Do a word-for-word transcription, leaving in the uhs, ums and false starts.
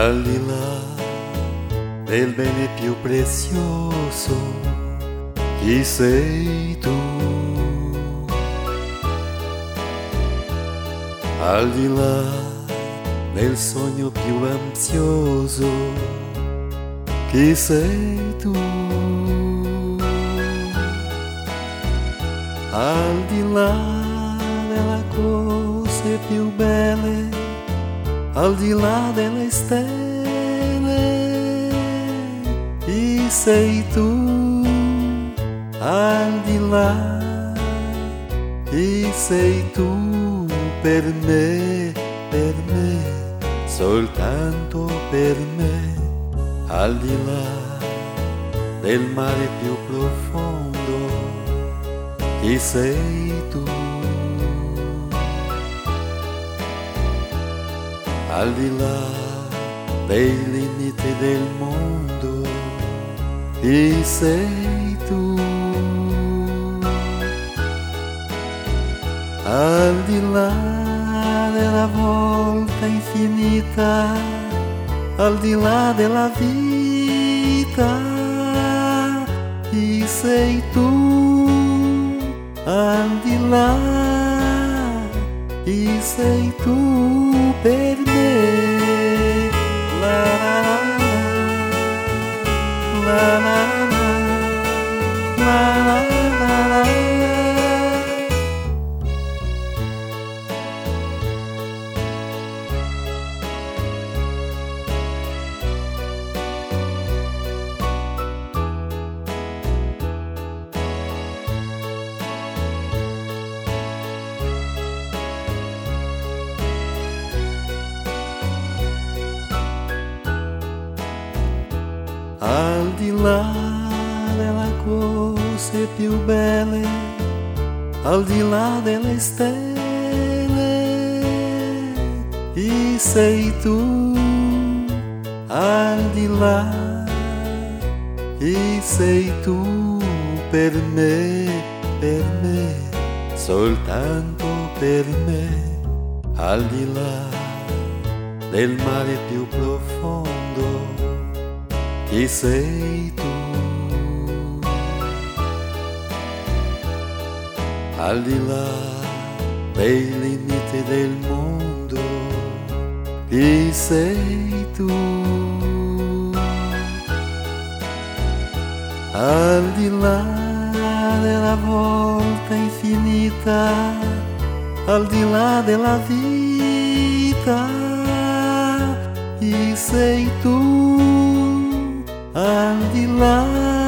al di là del bene più prezioso, chi sei tu? Al di là del sogno più ansioso, chi sei tu? Al di là delle cose più belle, al di là delle stelle, chi sei tu? Al di là, chi sei tu per me, per me, soltanto per me, al di là del mare più profondo, chi sei tu? Al di là dei limiti del mondo, chi sei tu? Al di là della volta infinita, al di là della vita, chi sei tu? Al di là, chi sei tu per me? La la la la la la la la la. Al di là delle cose più belle, al di là delle stelle, chi sei tu? Al di là, chi sei tu per me, per me, soltanto per me, al di là del mare più profondo, chi sei tu? Al di là dei limiti del mondo, chi sei tu? Al di là della volta infinita, al di là della vita, chi sei tu? Al di là